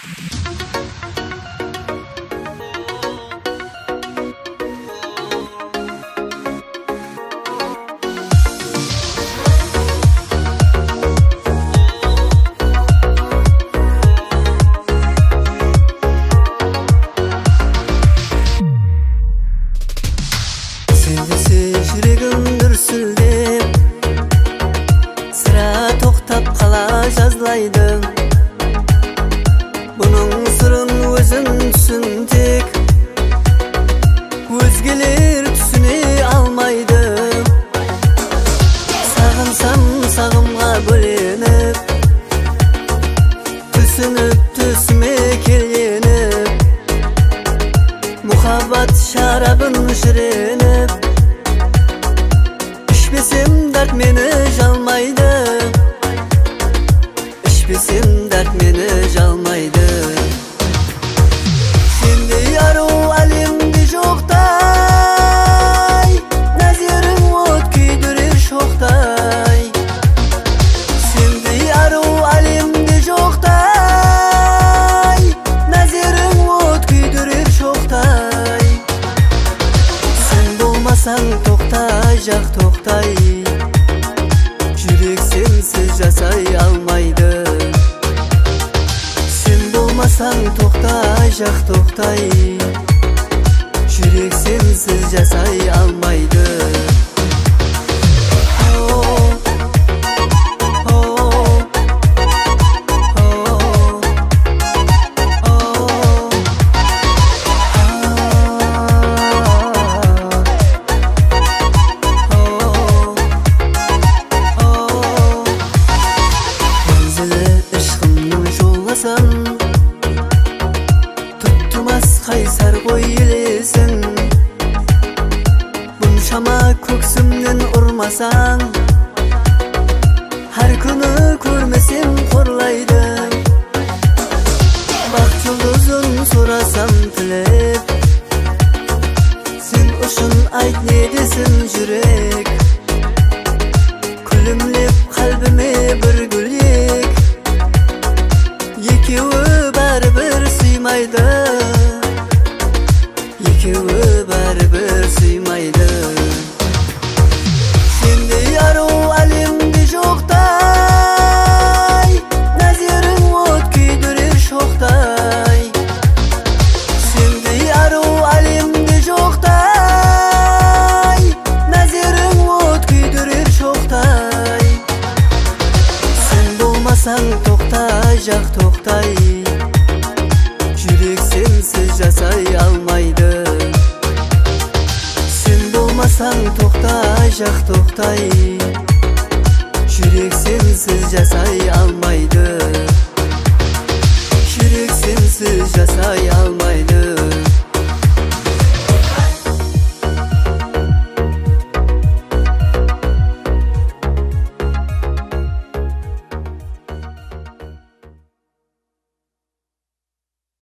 Жүрегім дүрсілдеп, сірә тоқтап қала жазлайды. Бұның сырын өзің түсін тек, өзгелер түсіне алмайды. Сағынсам сағымға бөленіп, түсініп түсіме келеніп, мұхаббат шарабын жүреніп, İçmesem dert meni жалмайды, İçmesem dert meni жалмайды. Sende arı alemde жоқтай, Nazarın ot küydürür şoqтай. Sende arı alemde жоқтай, Nazarın ot küydürür şoqтай. Sen bolmasan toqтай, жақ тоқтай, жүрек сенсіз жасай алмайды. Сен болмасаң тоқтай, жақ тоқтай, жүрек сенсіз жасай алмайды. Тұттымас қайсар қой елесің, бұншама көксімнен ұрмасаң, әр күні көрмесем қорлайды. Бақ жұлдызын сұрасам тілеп, сен ұшын айт не десін жүрек, күлімлеп қалбіме бір гүлек, екеуі бәрібір сыймайды, екеуі бәрібір сыймайды. Сендей ару әлемде жоқтай, Назарың от күйдірер шоқтай. Сендей ару әлемде жоқтай, Назарың от күйдірер шоқтай. Сен болмасаң тоқтай, жақ тоқтай, жүрек сенсіз жасай алмайды. Сен болмасаң тоқтай, жақ тоқтай, жүрек сенсіз жасай алмайды. Жүрек сенсіз жасай алмайды.